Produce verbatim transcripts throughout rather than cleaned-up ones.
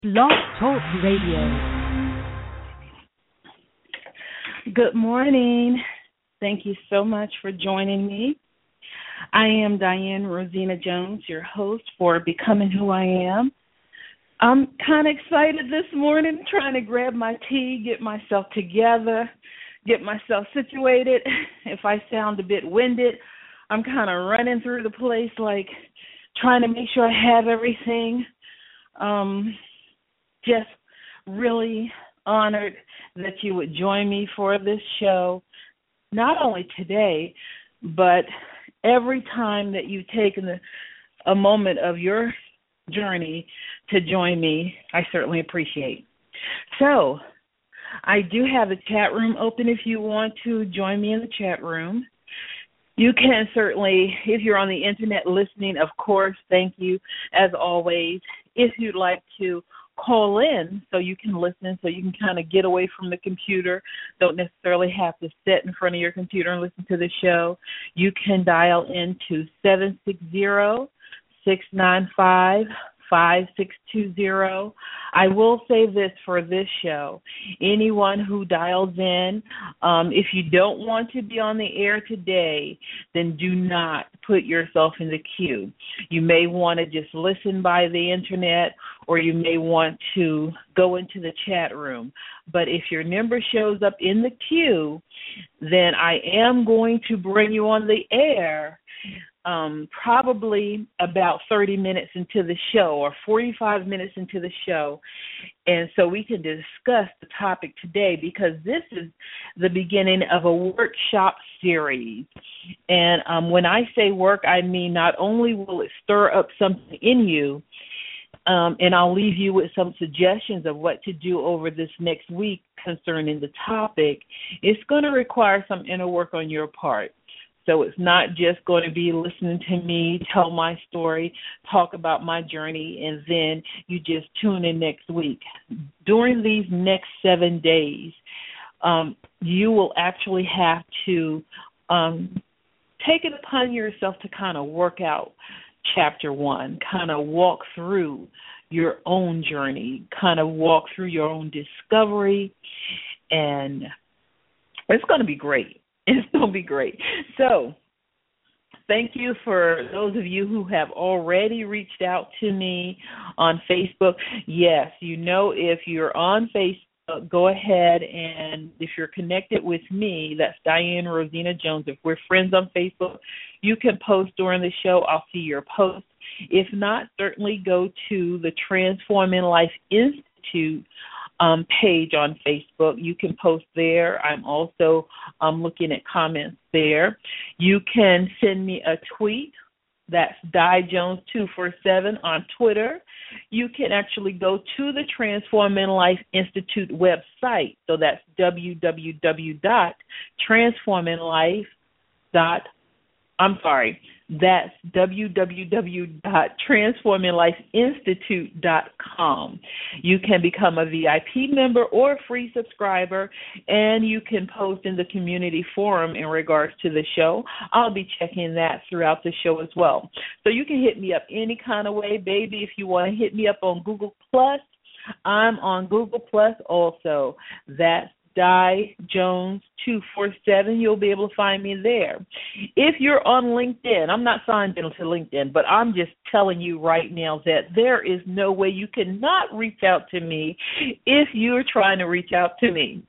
Blog Talk Radio. Good morning. Thank you so much for joining me. I am Diane Rosina Jones, your host for Becoming Who I Am. I'm kind of excited this morning, trying to grab my tea, get myself together, get myself situated. If I sound a bit winded, I'm kind of running through the place, like trying to make sure I have everything. Um, just really honored that you would join me for this show, not only today, but every time that you've taken a, a moment of your journey to join me. I certainly appreciate. So, I do have the chat room open if you want to join me in the chat room. You can certainly, if you're on the internet listening, of course, thank you, as always. If you'd like to call in so you can listen, so you can kind of get away from the computer, don't necessarily have to sit in front of your computer and listen to the show, you can dial into seven six zero, six nine five, five six two zero. I will say this for this show. Anyone who dials in, um, if you don't want to be on the air today, then do not put yourself in the queue. You may want to just listen by the internet, or you may want to go into the chat room. But if your number shows up in the queue, then I am going to bring you on the air Um, probably about thirty minutes into the show or forty-five minutes into the show. And so we can discuss the topic today, because this is the beginning of a workshop series. And um, when I say work, I mean not only will it stir up something in you, um, and I'll leave you with some suggestions of what to do over this next week concerning the topic, it's going to require some inner work on your part. So it's not just going to be listening to me tell my story, talk about my journey, and then you just tune in next week. During these next seven days, um, you will actually have to um, take it upon yourself to kind of work out chapter one, kind of walk through your own journey, kind of walk through your own discovery, and it's going to be great. It's going to be great. So thank you for those of you who have already reached out to me on Facebook. Yes, you know, if you're on Facebook, go ahead, and if you're connected with me, that's Diane Rosina Jones. If we're friends on Facebook, you can post during the show. I'll see your post. If not, certainly go to the Transforming Life Institute Um, page on Facebook. You can post there. I'm also um, looking at comments there. You can send me a tweet. That's Di Jones two four seven on Twitter. You can actually go to the Transforming Life Institute website. So that's w w w dot transforming life dot I'm sorry, that's w w w dot transforming life institute dot com. You can become a V I P member or a free subscriber, and you can post in the community forum in regards to the show. I'll be checking that throughout the show as well. So you can hit me up any kind of way, baby. If you want to hit me up on Google Plus, I'm on Google Plus also. That's Di Jones two four seven. You'll be able to find me there. If you're on LinkedIn, I'm not signed into LinkedIn, but I'm just telling you right now that there is no way you cannot reach out to me if you're trying to reach out to me.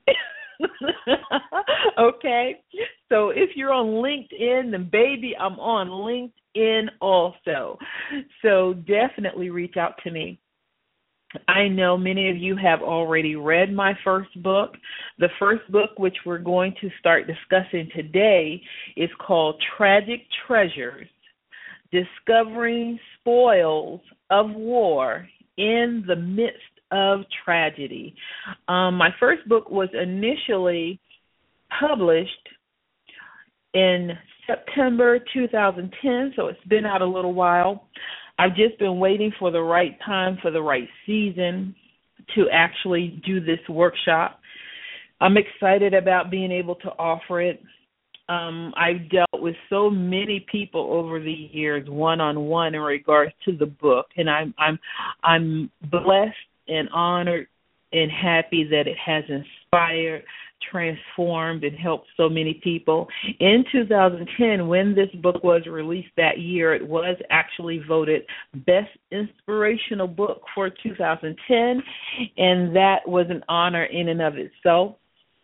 Okay? So if you're on LinkedIn, then baby, I'm on LinkedIn also. So definitely reach out to me. I know many of you have already read my first book. The first book, which we're going to start discussing today, is called Tragic Treasures, Discovering Spoils of War in the Midst of Tragedy. Um, my first book was initially published in September two thousand ten, so it's been out a little while. I've just been waiting for the right time, for the right season to actually do this workshop. I'm excited about being able to offer it. Um, I've dealt with so many people over the years, one-on-one, in regards to the book, and I'm I'm I'm blessed and honored and happy that it has inspired, transformed, and helped so many people. In two thousand ten, when this book was released that year, it was actually voted Best Inspirational Book for two thousand ten, and that was an honor in and of itself.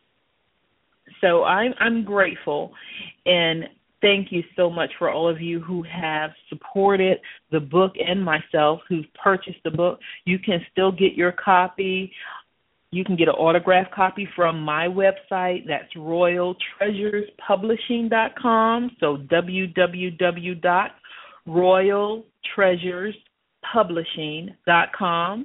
So I'm I'm grateful, and thank you so much for all of you who have supported the book and myself, who've purchased the book. You can still get your copy. You can get an autographed copy from my website. That's royal treasures publishing dot com. So w w w dot royal treasures publishing dot com.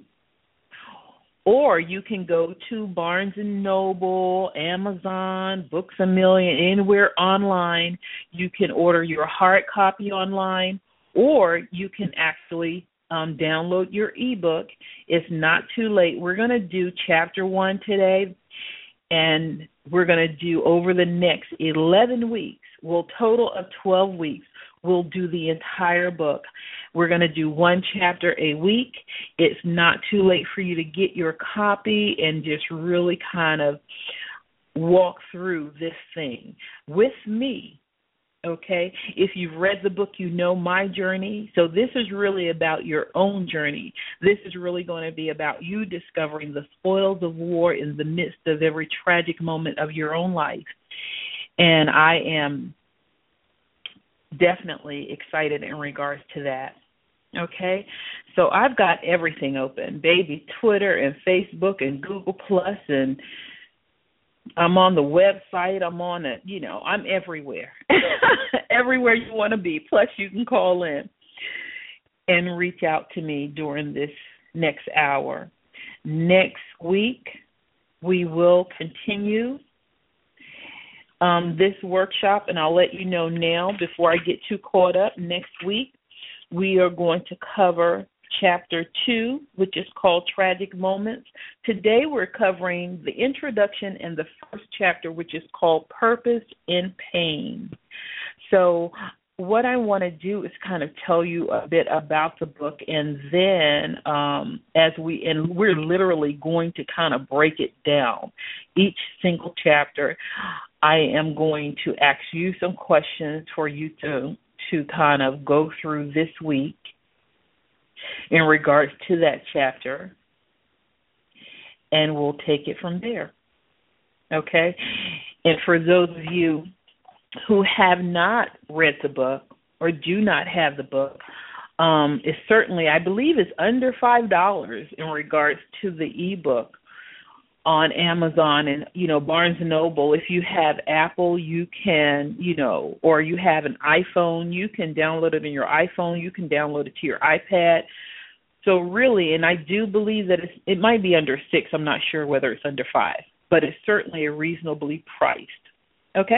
Or you can go to Barnes and Noble, Amazon, Books A Million, anywhere online. You can order your hard copy online, or you can actually um, download your ebook. It's not too late. We're going to do chapter one today, and we're going to do over the next eleven weeks, well, total of twelve weeks, we'll do the entire book. We're going to do one chapter a week. It's not too late for you to get your copy and just really kind of walk through this thing with me, okay? If you've read the book, you know my journey. So this is really about your own journey. This is really going to be about you discovering the spoils of war in the midst of every tragic moment of your own life. And I am definitely excited in regards to that. Okay, so I've got everything open, baby, Twitter and Facebook and Google Plus, and I'm on the website. I'm on it, you know, I'm everywhere, everywhere you want to be. Plus, you can call in and reach out to me during this next hour. Next week, we will continue um, this workshop, and I'll let you know now before I get too caught up. Next week, we are going to cover chapter two, which is called Tragic Moments. Today we're covering the introduction and the first chapter, which is called Purpose in Pain. So what I want to do is kind of tell you a bit about the book, and then um, as we, and we're literally going to kind of break it down, each single chapter. I am going to ask you some questions for you to to kind of go through this week in regards to that chapter, and we'll take it from there, okay? And for those of you who have not read the book or do not have the book, um, it's certainly, I believe it's under five dollars in regards to the ebook on Amazon and, you know, Barnes and Noble. If you have Apple, you can, you know, or you have an iPhone, you can download it on your iPhone. You can download it to your iPad. So really, and I do believe that it's, it might be under six. I'm not sure whether it's under five, but it's certainly a reasonably priced. Okay?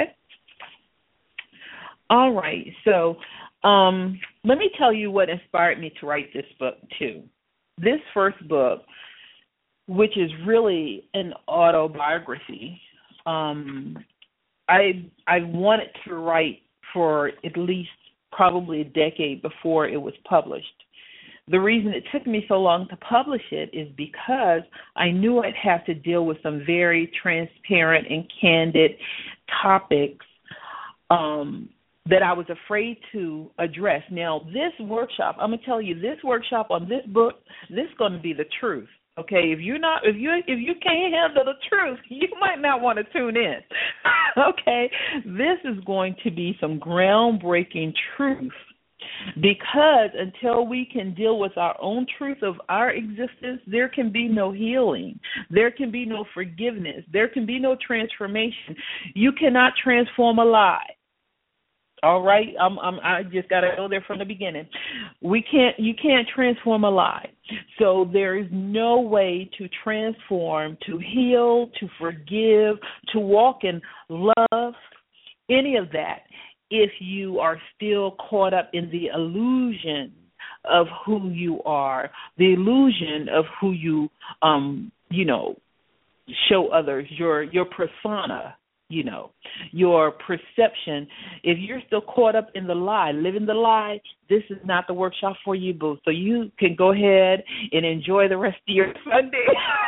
All right. So um, let me tell you what inspired me to write this book, too. This first book, which is really an autobiography, um, I I wanted to write for at least probably a decade before it was published. The reason it took me so long to publish it is because I knew I'd have to deal with some very transparent and candid topics um, that I was afraid to address. Now, this workshop, I'm going to tell you, this workshop on this book, this is going to be the truth. Okay, if you're not, if you if you can't handle the truth, you might not want to tune in. Okay, this is going to be some groundbreaking truth, because until we can deal with our own truth of our existence, there can be no healing, there can be no forgiveness, there can be no transformation. You cannot transform a lie. All right, I'm, I'm, I just got to go there from the beginning. We can't, you can't transform a lie. So there is no way to transform, to heal, to forgive, to walk in love, any of that, if you are still caught up in the illusion of who you are, the illusion of who you, um, you know, show others, your your persona. you know, your perception. If you're still caught up in the lie, living the lie, this is not the workshop for you, boo. So you can go ahead and enjoy the rest of your Sunday.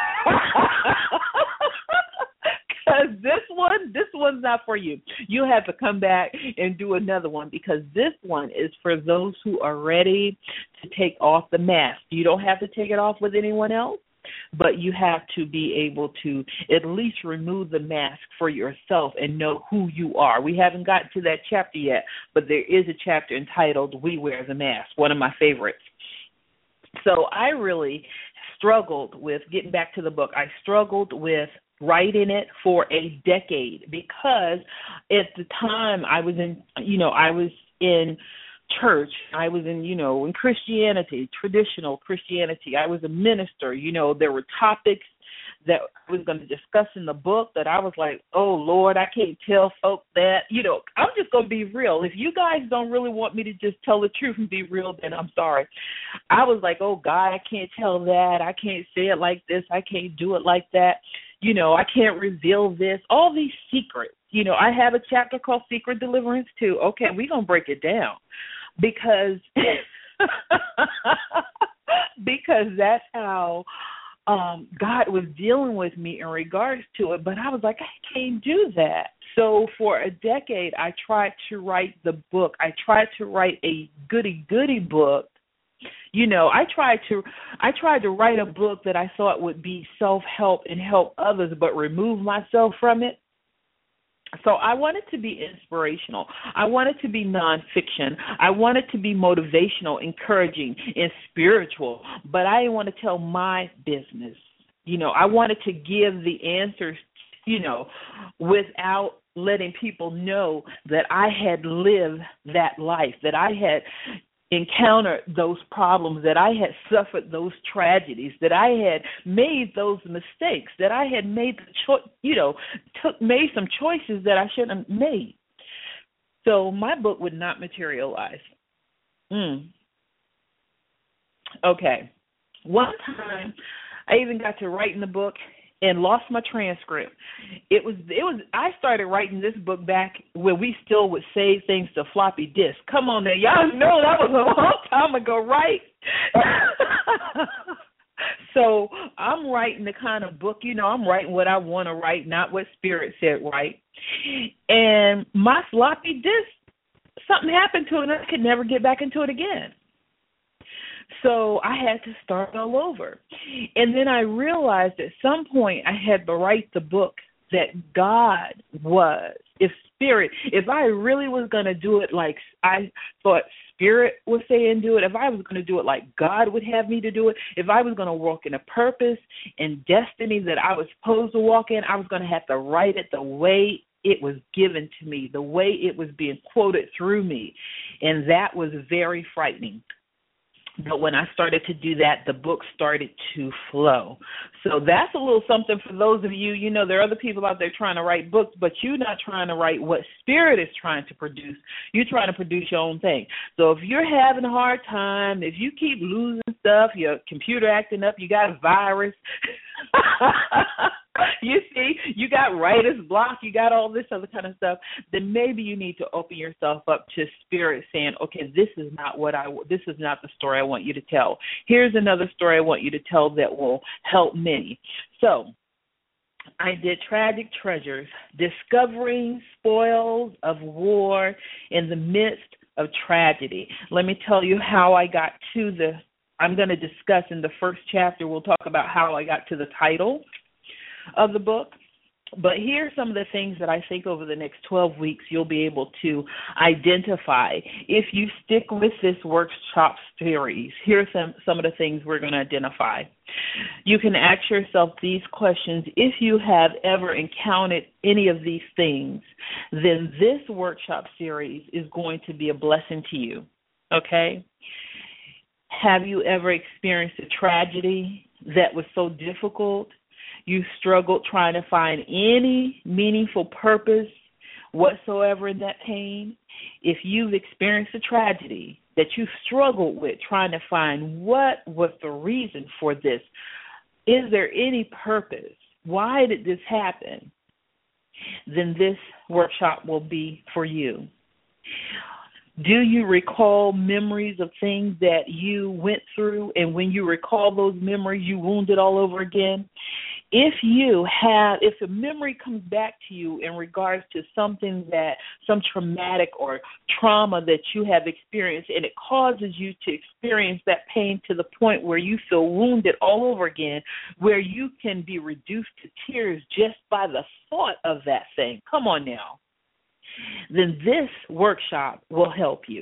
Because this one, this one's not for you. You have to come back and do another one, because this one is for those who are ready to take off the mask. You don't have to take it off with anyone else, but you have to be able to at least remove the mask for yourself and know who you are. We haven't gotten to that chapter yet, but there is a chapter entitled We Wear the Mask, one of my favorites. So I really struggled with, getting back to the book, I struggled with writing it for a decade, because at the time I was in, you know, I was in church. I was in, you know, in Christianity, traditional Christianity. I was a minister. You know, there were topics that I was going to discuss in the book that I was like, oh, Lord, I can't tell folks that. You know, I'm just going to be real. If you guys don't really want me to just tell the truth and be real, then I'm sorry. I was like, oh, God, I can't tell that. I can't say it like this. I can't do it like that. You know, I can't reveal this. All these secrets. You know, I have a chapter called Secret Deliverance too. Okay, we're going to break it down. Because because that's how um, God was dealing with me in regards to it. But I was like, I can't do that. So for a decade, I tried to write the book. I tried to write a goody-goody book. You know, I tried to I tried to write a book that I thought would be self-help and help others, but remove myself from it. So I wanted to be inspirational. I wanted to be nonfiction. I wanted to be motivational, encouraging, and spiritual. But I didn't want to tell my business. You know, I wanted to give the answers, you know, without letting people know that I had lived that life, that I had encountered those problems, that I had suffered those tragedies, that I had made those mistakes, that I had made the cho- you know, took made some choices that I shouldn't have made. So my book would not materialize. Mm. Okay. One time, I even got to writing the book and lost my transcript. It was it was I started writing this book back where we still would save things to floppy disk. Come on now, y'all know that was a long time ago, right? So I'm writing the kind of book, you know, I'm writing what I want to write, not what Spirit said write. And my floppy disk, something happened to it and I could never get back into it again. So I had to start all over. And then I realized at some point I had to write the book that God was. If Spirit, if I really was going to do it like I thought Spirit was saying do it, if I was going to do it like God would have me to do it, if I was going to walk in a purpose and destiny that I was supposed to walk in, I was going to have to write it the way it was given to me, the way it was being quoted through me. And that was very frightening. But when I started to do that, the book started to flow. So that's a little something for those of you, you know, there are other people out there trying to write books, but you're not trying to write what Spirit is trying to produce. You're trying to produce your own thing. So if you're having a hard time, if you keep losing stuff, your computer acting up, you got a virus, you see, you got writer's block, you got all this other kind of stuff, then maybe you need to open yourself up to Spirit saying, okay, this is not what I, this is not the story I want you to tell. Here's another story I want you to tell that will help many. So I did Tragic Treasures, discovering spoils of war in the midst of tragedy. Let me tell you how I got to the, I'm going to discuss in the first chapter, we'll talk about how I got to the title of the book. But here are some of the things that I think over the next twelve weeks you'll be able to identify. If you stick with this workshop series, here are some, some of the things we're going to identify. You can ask yourself these questions. If you have ever encountered any of these things, then this workshop series is going to be a blessing to you, okay? Have you ever experienced a tragedy that was so difficult you struggled trying to find any meaningful purpose whatsoever in that pain? If you've experienced a tragedy that you struggled with trying to find what was the reason for this, is there any purpose? Why did this happen? then this workshop will be for you. Do you recall memories of things that you went through, and when you recall those memories, you wounded all over again? If you have, if a memory comes back to you in regards to something that, some traumatic or trauma that you have experienced, and it causes you to experience that pain to the point where you feel wounded all over again, where you can be reduced to tears just by the thought of that thing, come on now, then this workshop will help you.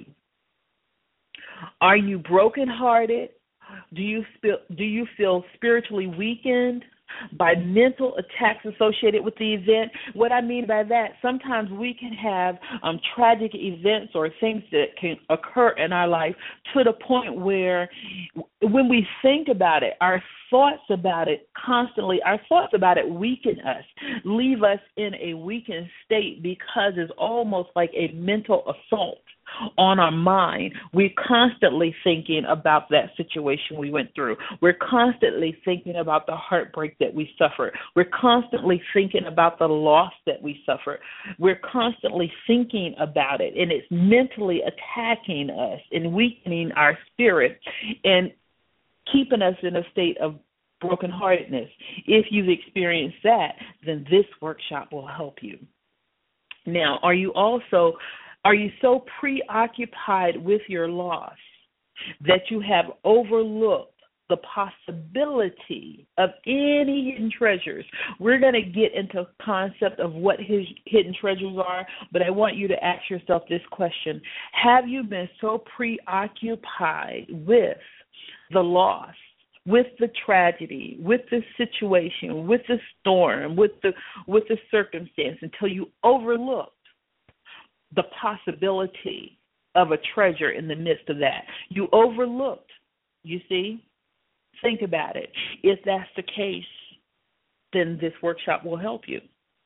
Are you brokenhearted? Do you feel, do you feel spiritually weakened by mental attacks associated with the event? What I mean by that, sometimes we can have um, tragic events or things that can occur in our life to the point where when we think about it, our thoughts about it constantly, our thoughts about it weaken us, leave us in a weakened state because it's almost like a mental assault on our mind. We're constantly thinking about that situation we went through. We're constantly thinking about the heartbreak that we suffered. We're constantly thinking about the loss that we suffered. We're constantly thinking about it, and it's mentally attacking us and weakening our spirit and keeping us in a state of brokenheartedness. If you've experienced that, then this workshop will help you. Now, are you also Are you so preoccupied with your loss that you have overlooked the possibility of any hidden treasures? We're going to get into the concept of what his hidden treasures are, but I want you to ask yourself this question. Have you been so preoccupied with the loss, with the tragedy, with the situation, with the storm, with the with the circumstance until you overlook the possibility of a treasure in the midst of that? You overlooked, you see? Think about it. If that's the case, then this workshop will help you.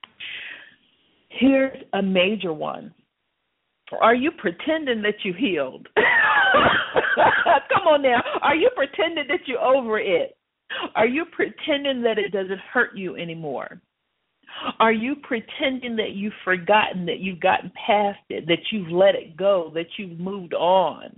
Here's a major one. Are you pretending that you healed? Come on now. Are you pretending that you're over it? Are you pretending that it doesn't hurt you anymore? Are you pretending that you've forgotten, that you've gotten past it, that you've let it go, that you've moved on?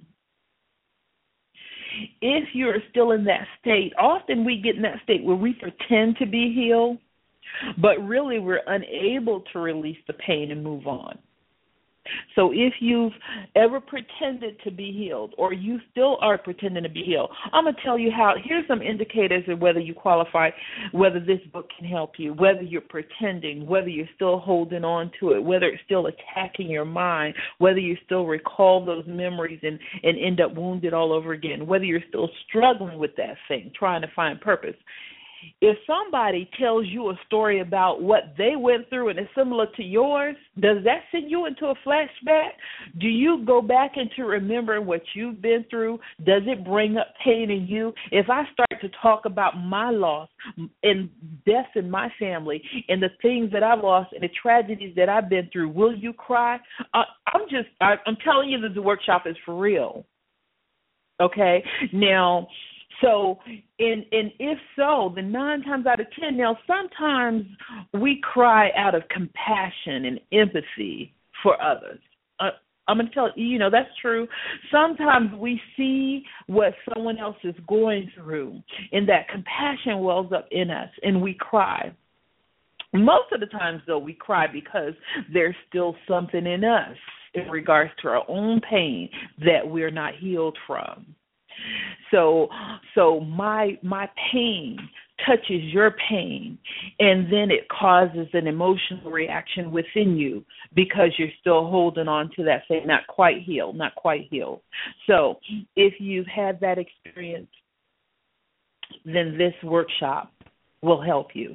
If you're still in that state, often we get in that state where we pretend to be healed, but really we're unable to release the pain and move on. So if you've ever pretended to be healed, or you still are pretending to be healed, I'm going to tell you how. Here's some indicators of whether you qualify, whether this book can help you, whether you're pretending, whether you're still holding on to it, whether it's still attacking your mind, whether you still recall those memories and, and end up wounded all over again, whether you're still struggling with that thing, trying to find purpose. If somebody tells you a story about what they went through and it's similar to yours, does that send you into a flashback? Do you go back into remembering what you've been through? Does it bring up pain in you? If I start to talk about my loss and death in my family and the things that I've lost and the tragedies that I've been through, will you cry? I, I'm just, I, I'm telling you that the workshop is for real. Okay? Now, So, and, and if so, then nine times out of ten, now sometimes we cry out of compassion and empathy for others. Uh, I'm going to tell you, you know, that's true. Sometimes we see what someone else is going through, and that compassion wells up in us, and we cry. Most of the times, though, we cry because there's still something in us in regards to our own pain that we're not healed from. So so my my pain touches your pain, and then it causes an emotional reaction within you because you're still holding on to that thing, not quite healed, not quite healed. So if you've had that experience, then this workshop will help you.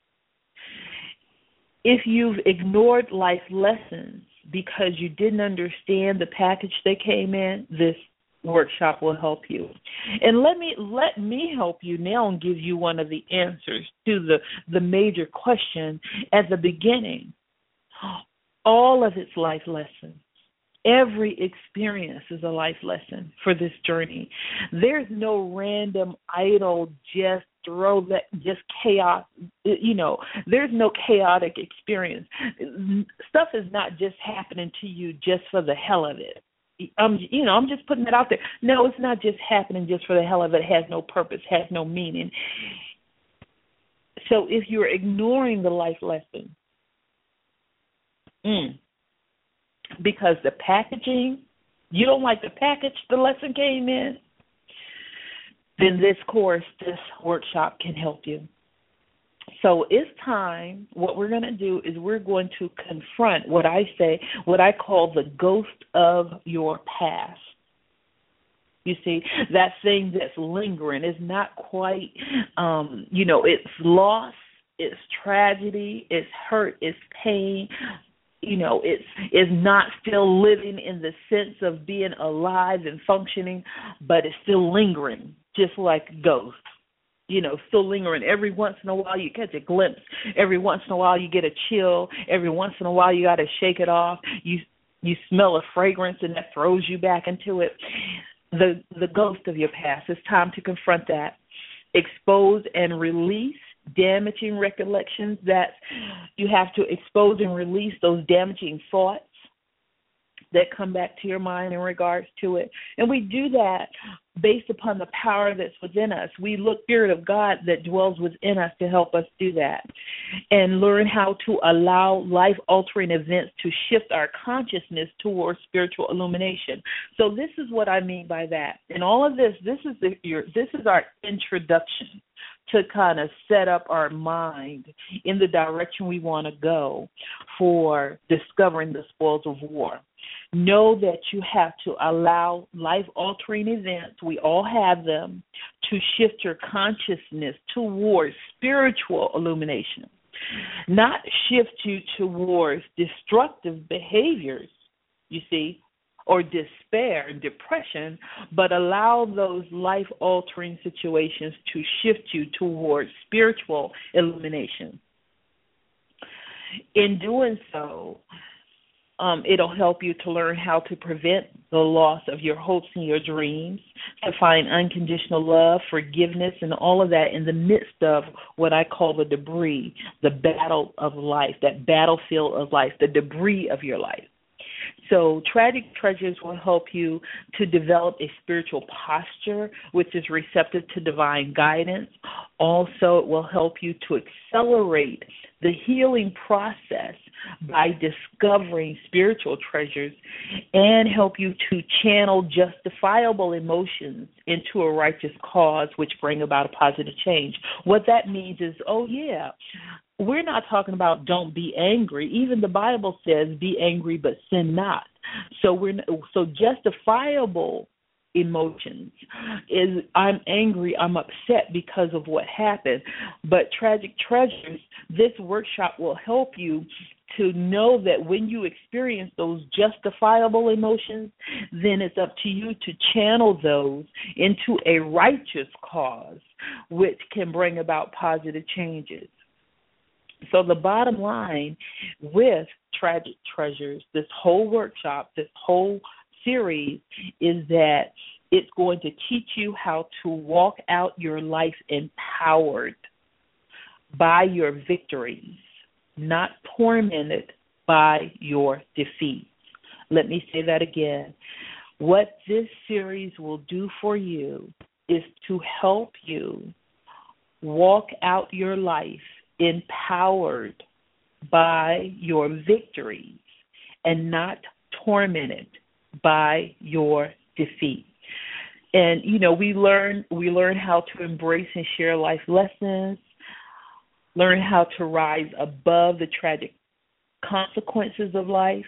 If you've ignored life lessons because you didn't understand the package they came in, this workshop will help you. And let me let me help you now and give you one of the answers to the, the major question at the beginning. All of its life lessons. Every experience is a life lesson for this journey. There's no random, idle, just throw that just chaos. You know, there's no chaotic experience. Stuff is not just happening to you just for the hell of it. Um, you know, I'm just putting it out there. No, it's not just happening just for the hell of it. It has no purpose, has no meaning. So if you're ignoring the life lesson, mm, because the packaging, you don't like the package the lesson came in, then this course, this workshop can help you. So it's time, what we're going to do is we're going to confront what I say, what I call the ghost of your past. You see, that thing that's lingering is not quite, um, you know, it's loss, it's tragedy, it's hurt, it's pain. You know, it's is not still living in the sense of being alive and functioning, but it's still lingering, just like ghosts. You know, still lingering. Every once in a while you catch a glimpse. Every once in a while you get a chill. Every once in a while you got to shake it off. You you smell a fragrance and that throws you back into it. The the ghost of your past. It's time to confront that. Expose and release damaging recollections. That you have to expose and release those damaging thoughts that come back to your mind in regards to it. And we do that based upon the power that's within us. We look Spirit of God that dwells within us to help us do that and learn how to allow life-altering events to shift our consciousness towards spiritual illumination. So this is what I mean by that. And all of this, this is the, your, this is our introduction to kind of set up our mind in the direction we want to go for discovering the spoils of war. Know that you have to allow life-altering events, we all have them, to shift your consciousness towards spiritual illumination, not shift you towards destructive behaviors, you see, or despair and depression, but allow those life-altering situations to shift you towards spiritual illumination. In doing so, Um, it'll help you to learn how to prevent the loss of your hopes and your dreams, to find unconditional love, forgiveness, and all of that in the midst of what I call the debris, the battle of life, that battlefield of life, the debris of your life. So Tragic Treasures will help you to develop a spiritual posture, which is receptive to divine guidance. Also, it will help you to accelerate the healing process by discovering spiritual treasures and help you to channel justifiable emotions into a righteous cause, which bring about a positive change. What that means is, oh, yeah, we're not talking about don't be angry. Even the Bible says be angry but sin not. So we're so justifiable emotions is I'm angry, I'm upset because of what happened. But Tragic Treasures, this workshop will help you to know that when you experience those justifiable emotions, then it's up to you to channel those into a righteous cause, which can bring about positive changes. So the bottom line with Tragic Treasures, this whole workshop, this whole series, is that it's going to teach you how to walk out your life empowered by your victories, not tormented by your defeats. Let me say that again. What this series will do for you is to help you walk out your life empowered by your victories and not tormented by your defeat. And, you know, we learn we learn how to embrace and share life lessons, learn how to rise above the tragic consequences of life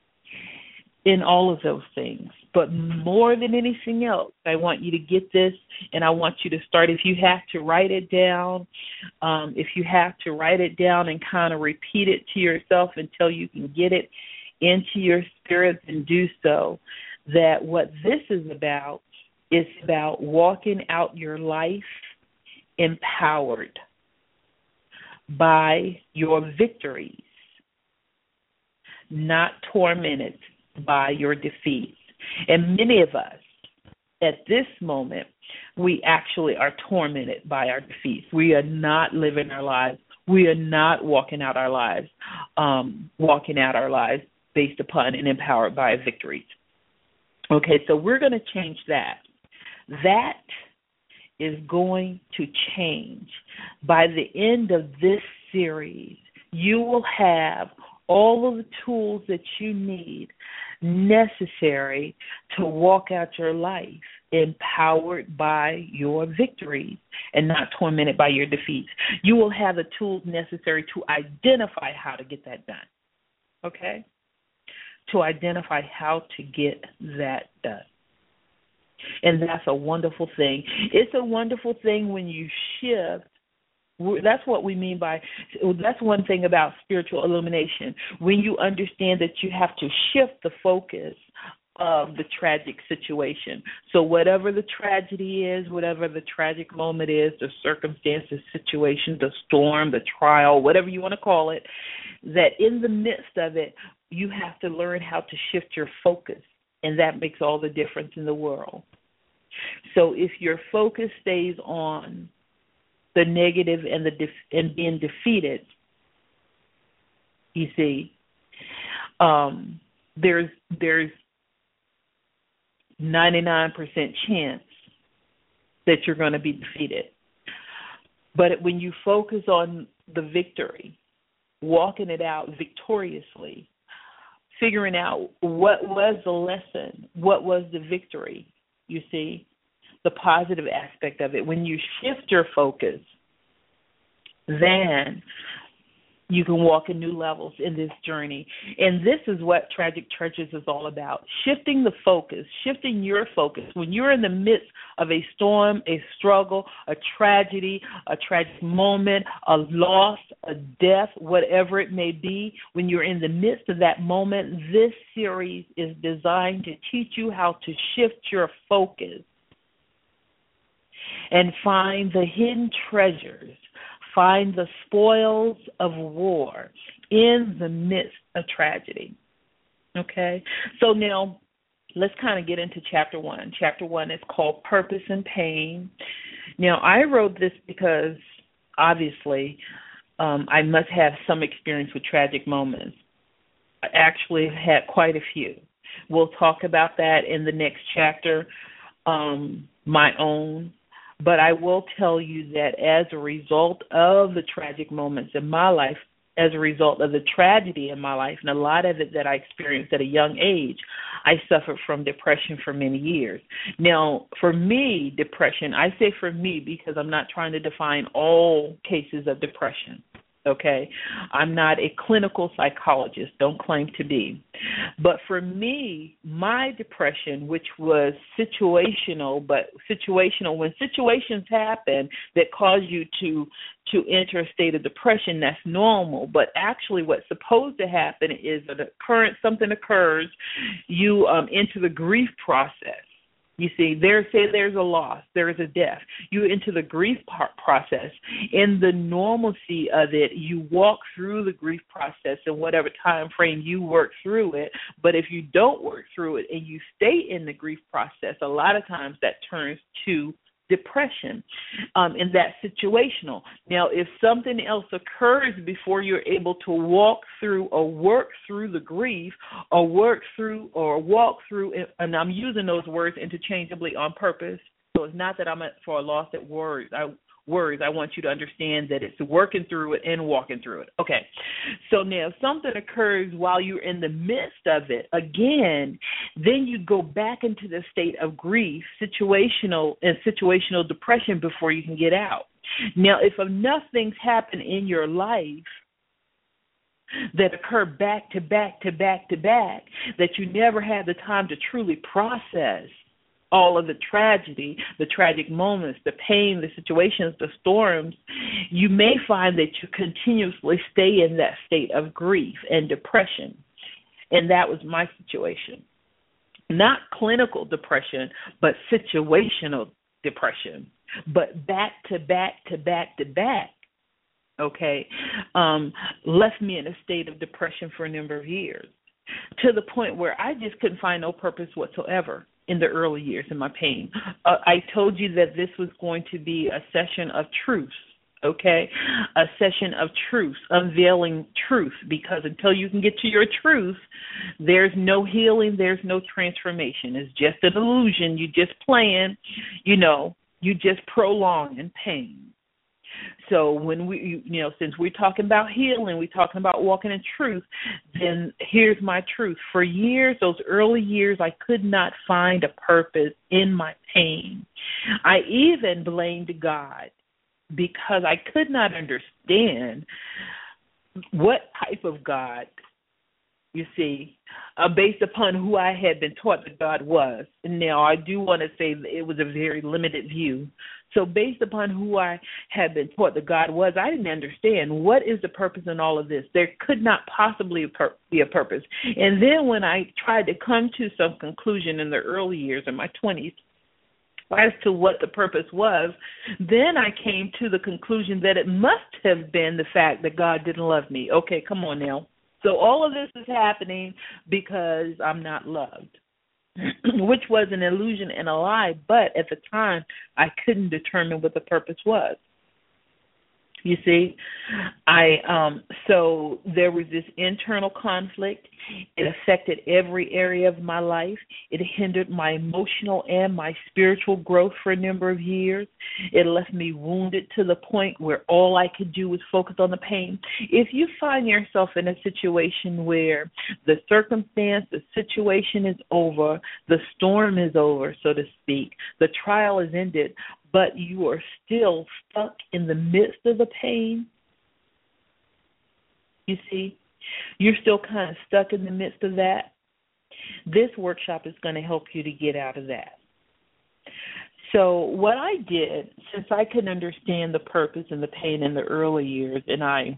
in all of those things. But more than anything else, I want you to get this, and I want you to start. If you have to write it down, um, if you have to write it down and kind of repeat it to yourself until you can get it into your spirit, and do so. That what this is about is about walking out your life empowered by your victories, not tormented by your defeats. And many of us at this moment we actually are tormented by our defeats. We are not living our lives. We are not walking out our lives, um, walking out our lives based upon and empowered by victories. Okay, so we're going to change that. That is going to change. By the end of this series, you will have all of the tools that you need necessary to walk out your life empowered by your victories and not tormented by your defeats. You will have the tools necessary to identify how to get that done, okay? To identify how to get that done. And that's a wonderful thing. It's a wonderful thing when you shift. That's what we mean by, that's one thing about spiritual illumination. When you understand that you have to shift the focus of the tragic situation. So whatever the tragedy is, whatever the tragic moment is, the circumstance, the situation, the storm, the trial, whatever you want to call it, that in the midst of it, you have to learn how to shift your focus. And that makes all the difference in the world. So if your focus stays on the negative and the def- and being defeated, you see, um, there's there's ninety-nine percent chance that you're going to be defeated. But when you focus on the victory, walking it out victoriously, figuring out what was the lesson, what was the victory, you see, the positive aspect of it. When you shift your focus, then you can walk in new levels in this journey. And this is what Tragic Churches is all about, shifting the focus, shifting your focus. When you're in the midst of a storm, a struggle, a tragedy, a tragic moment, a loss, a death, whatever it may be, when you're in the midst of that moment, this series is designed to teach you how to shift your focus and find the hidden treasures, find the spoils of war in the midst of tragedy. Okay? So now let's kind of get into chapter one. Chapter one is called Purpose and Pain. Now, I wrote this because, obviously, um, I must have some experience with tragic moments. I actually have had quite a few. We'll talk about that in the next chapter, um, my own. But I will tell you that as a result of the tragic moments in my life, as a result of the tragedy in my life, and a lot of it that I experienced at a young age, I suffered from depression for many years. Now, for me, depression, I say for me because I'm not trying to define all cases of depression. Okay, I'm not a clinical psychologist, don't claim to be. But for me, my depression, which was situational, but situational, when situations happen that cause you to to enter a state of depression, that's normal. But actually what's supposed to happen is that occurrence, something occurs, you um, enter the grief process. You see, there say there's a loss, there is a death. You into the grief process. In the normalcy of it, you walk through the grief process in whatever time frame you work through it. But if you don't work through it and you stay in the grief process, a lot of times that turns to depression, um, and that's situational. Now, if something else occurs before you're able to walk through or work through the grief or work through or walk through, and I'm using those words interchangeably on purpose, so it's not that I'm at, for a loss at words. I words. I want you to understand that it's working through it and walking through it. Okay. So now if something occurs while you're in the midst of it, again, then you go back into the state of grief, situational and situational depression before you can get out. Now, if enough things happen in your life that occur back to back to back to back, that you never had the time to truly process all of the tragedy, the tragic moments, the pain, the situations, the storms, you may find that you continuously stay in that state of grief and depression. And that was my situation. Not clinical depression, but situational depression. But back to back to back to back, okay, um, left me in a state of depression for a number of years, to the point where I just couldn't find no purpose whatsoever. in the early years in my pain. Uh, I told you that this was going to be a session of truth, okay? A session of truth, unveiling truth, because until you can get to your truth, there's no healing, there's no transformation. It's just an illusion. You just playing, you know, you just prolong in pain. So when we, you know, since we're talking about healing, we're talking about walking in truth, then here's my truth. For years, those early years, I could not find a purpose in my pain. I even blamed God because I could not understand what type of God, you see, uh, based upon who I had been taught that God was. And now I do want to say that it was a very limited view. So based upon who I had been taught that God was, I didn't understand what is the purpose in all of this. There could not possibly be a purpose. And then when I tried to come to some conclusion in the early years, in my twenties, as to what the purpose was, then I came to the conclusion that it must have been the fact that God didn't love me. Okay, come on now. So all of this is happening because I'm not loved, which was an illusion and a lie, but at the time I couldn't determine what the purpose was. You see, I um, so there was this internal conflict. It affected every area of my life. It hindered my emotional and my spiritual growth for a number of years. It left me wounded to the point where all I could do was focus on the pain. If you find yourself in a situation where the circumstance, the situation is over, the storm is over, so to speak, the trial is ended, but you are still stuck in the midst of the pain, you see, you're still kind of stuck in the midst of that, this workshop is going to help you to get out of that. So what I did, since I couldn't understand the purpose and the pain in the early years, and I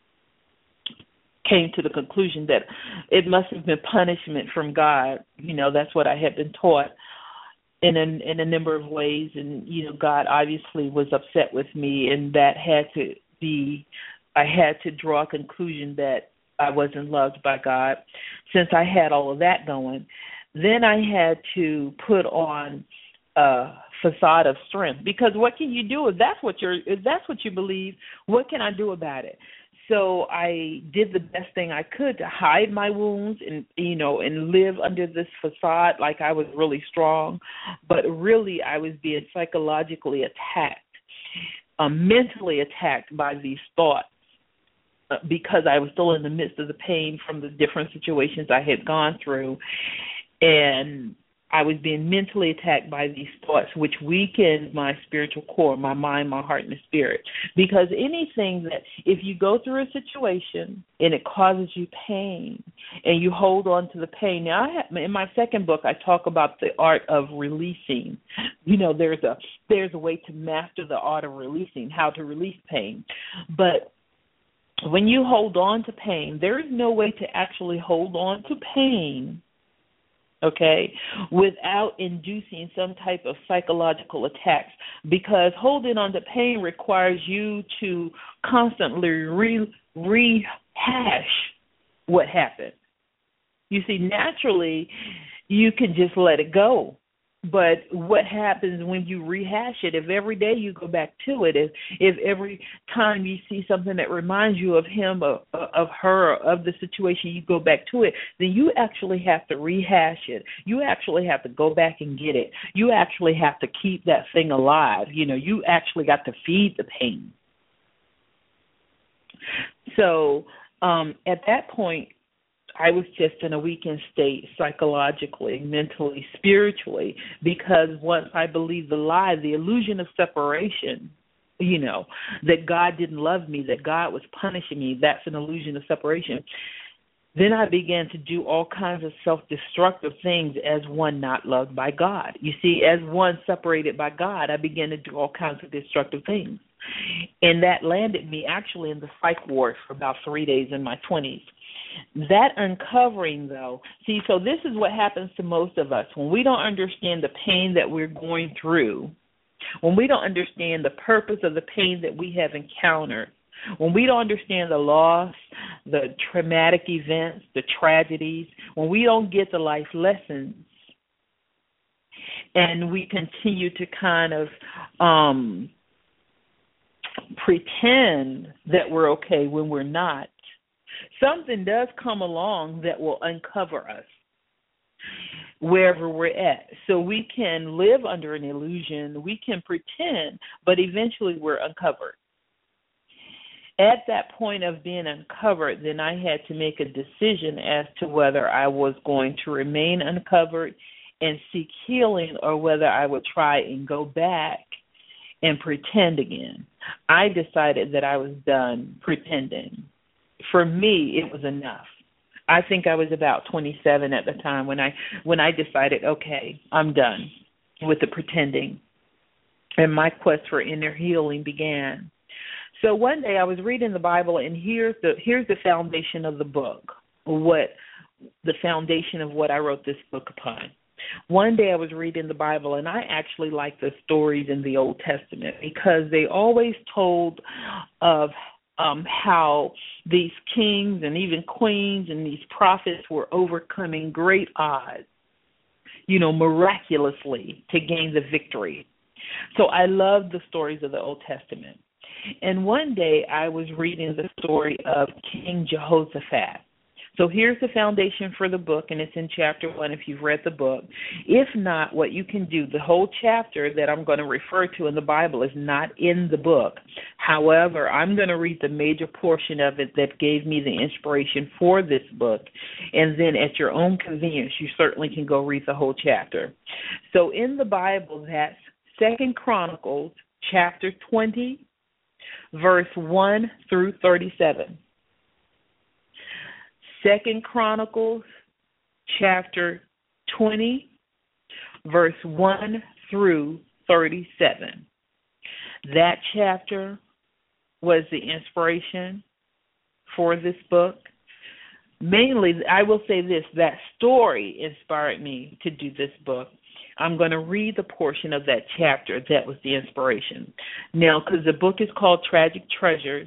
came to the conclusion that it must have been punishment from God, you know, that's what I had been taught, in a, in a number of ways, and, you know, God obviously was upset with me, and that had to be, I had to draw a conclusion that I wasn't loved by God. Since I had all of that going, then I had to put on a facade of strength, because what can you do if that's what you're, if that's what you believe? What can I do about it? So I did the best thing I could to hide my wounds and, you know, and live under this facade like I was really strong. But really I was being psychologically attacked, uh, mentally attacked by these thoughts uh, because I was still in the midst of the pain from the different situations I had gone through. And I was being mentally attacked by these thoughts, which weakened my spiritual core, my mind, my heart, and the spirit. Because anything that, if you go through a situation and it causes you pain and you hold on to the pain. Now, I have, in my second book, I talk about the art of releasing. You know, there's a there's a way to master the art of releasing, how to release pain. But when you hold on to pain, there is no way to actually hold on to pain, okay, without inducing some type of psychological attacks, because holding on to pain requires you to constantly re- rehash what happened. You see, naturally, you can just let it go. But what happens when you rehash it, if every day you go back to it, if, if every time you see something that reminds you of him, of, of her, of the situation, you go back to it, then you actually have to rehash it. You actually have to go back and get it. You actually have to keep that thing alive. You know, you actually got to feed the pain. So um, at that point, I was just in a weakened state psychologically, mentally, spiritually, because once I believed the lie, the illusion of separation, you know, that God didn't love me, that God was punishing me, that's an illusion of separation. Then I began to do all kinds of self-destructive things as one not loved by God. You see, as one separated by God, I began to do all kinds of destructive things. And that landed me actually in the psych ward for about three days in my twenties. That uncovering, though, see, so this is what happens to most of us. When we don't understand the pain that we're going through, when we don't understand the purpose of the pain that we have encountered, when we don't understand the loss, the traumatic events, the tragedies, when we don't get the life lessons, and we continue to kind of um, pretend that we're okay when we're not, something does come along that will uncover us wherever we're at. So we can live under an illusion, we can pretend, but eventually we're uncovered. At that point of being uncovered, then I had to make a decision as to whether I was going to remain uncovered and seek healing, or whether I would try and go back and pretend again. I decided that I was done pretending. For me, it was enough. I think I was about twenty-seven at the time when I when I decided, okay, I'm done with the pretending, and my quest for inner healing began. So one day I was reading the Bible, and here's the here's the foundation of the book, what the foundation of what I wrote this book upon. One day I was reading the Bible, and I actually like the stories in the Old Testament because they always told of um, how these kings and even queens and these prophets were overcoming great odds, you know, miraculously to gain the victory. So I love the stories of the Old Testament. And one day I was reading the story of King Jehoshaphat. So here's the foundation for the book, and it's in chapter one if you've read the book. If not, what you can do, the whole chapter that I'm going to refer to in the Bible is not in the book. However, I'm going to read the major portion of it that gave me the inspiration for this book, and then at your own convenience, you certainly can go read the whole chapter. So in the Bible, that's Second Chronicles chapter twenty, verse one through thirty-seven. Second Chronicles chapter twenty, verse one through thirty-seven. That chapter was the inspiration for this book. Mainly, I will say this, that story inspired me to do this book. I'm going to read the portion of that chapter that was the inspiration. Now, because the book is called Tragic Treasures,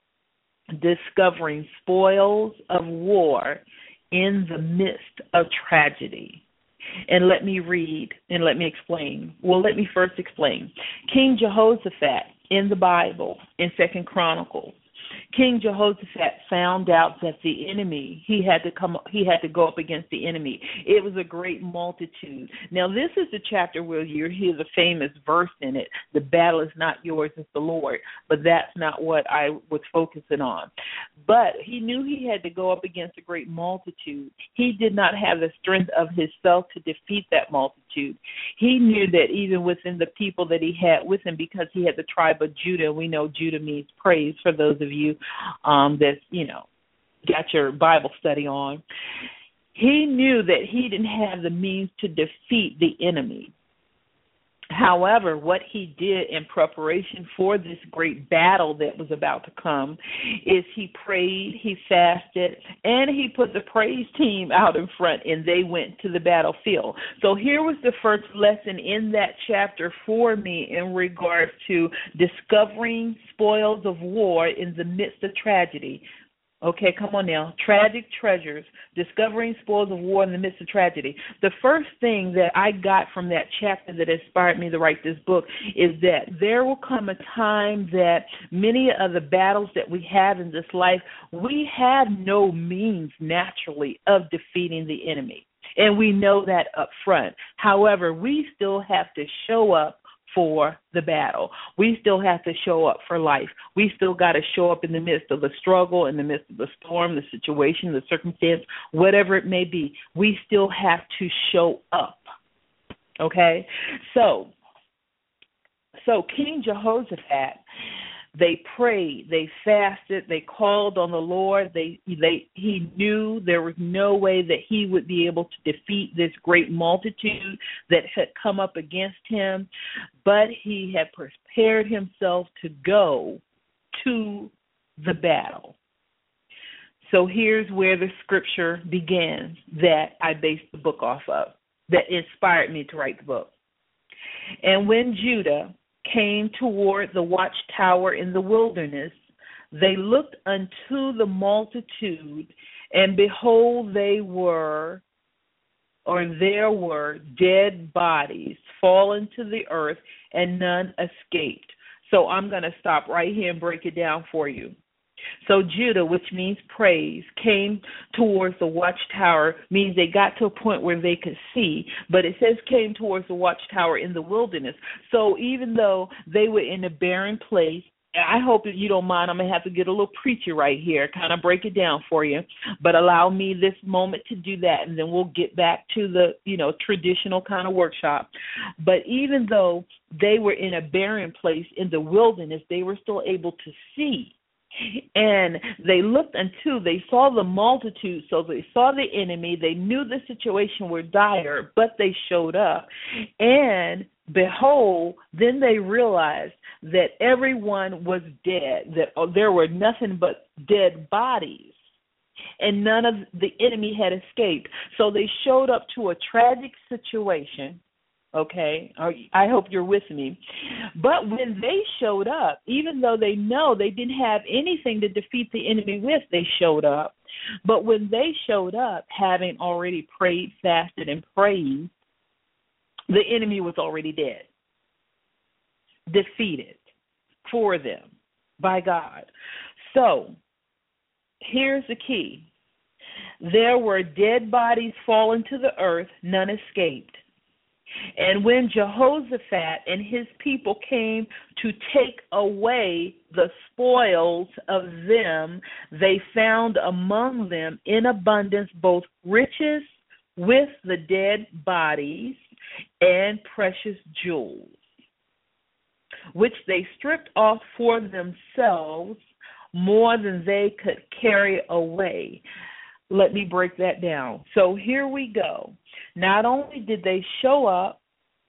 Discovering Spoils of War in the Midst of Tragedy. And let me read and let me explain. Well, let me first explain. King Jehoshaphat in the Bible, in Second Chronicles, King Jehoshaphat found out that the enemy, he had to come, he had to go up against the enemy. It was a great multitude. Now, this is the chapter where you hear the famous verse in it, the battle is not yours, it's the Lord. But that's not what I was focusing on. But he knew he had to go up against a great multitude. He did not have the strength of himself to defeat that multitude. He knew that even within the people that he had with him, because he had the tribe of Judah, we know Judah means praise for those of you um, that, you know, got your Bible study on. He knew that he didn't have the means to defeat the enemy. However, what he did in preparation for this great battle that was about to come is he prayed, he fasted, and he put the praise team out in front, and they went to the battlefield. So here was the first lesson in that chapter for me in regards to discovering spoils of war in the midst of tragedy. Okay, come on now. Tragic treasures, discovering spoils of war in the midst of tragedy. The first thing that I got from that chapter that inspired me to write this book is that there will come a time that many of the battles that we have in this life, we have no means naturally of defeating the enemy. And we know that up front. However, we still have to show up for the battle. We still have to show up for life. We still got to show up in the midst of the struggle, in the midst of the storm, the situation, the circumstance, whatever it may be. We still have to show up. Okay? So, so King Jehoshaphat, they prayed, they fasted, they called on the Lord. They, they, he knew there was no way that he would be able to defeat this great multitude that had come up against him, but he had prepared himself to go to the battle. So here's where the scripture begins that I based the book off of, that inspired me to write the book. And when Judah came toward the watchtower in the wilderness, they looked unto the multitude, and behold, they were, or there were dead bodies fallen to the earth, and none escaped. So I'm going to stop right here and break it down for you. So Judah, which means praise, came towards the watchtower, means they got to a point where they could see, but it says came towards the watchtower in the wilderness. So even though they were in a barren place, I hope that you don't mind, I'm going to have to get a little preachy right here, kind of break it down for you, but allow me this moment to do that, and then we'll get back to the, you know, traditional kind of workshop. But even though they were in a barren place in the wilderness, they were still able to see. And they looked until they saw the multitude, so they saw the enemy. They knew the situation was dire, but they showed up. And behold, then they realized that everyone was dead, that there were nothing but dead bodies, and none of the enemy had escaped. So they showed up to a tragic situation. Okay, I hope you're with me. But when they showed up, even though they know they didn't have anything to defeat the enemy with, they showed up. But when they showed up, having already prayed, fasted, and prayed, the enemy was already dead, defeated for them by God. So here's the key. There were dead bodies fallen to the earth, none escaped. And when Jehoshaphat and his people came to take away the spoils of them, they found among them in abundance both riches with the dead bodies and precious jewels, which they stripped off for themselves more than they could carry away. Let me break that down. So here we go. Not only did they show up,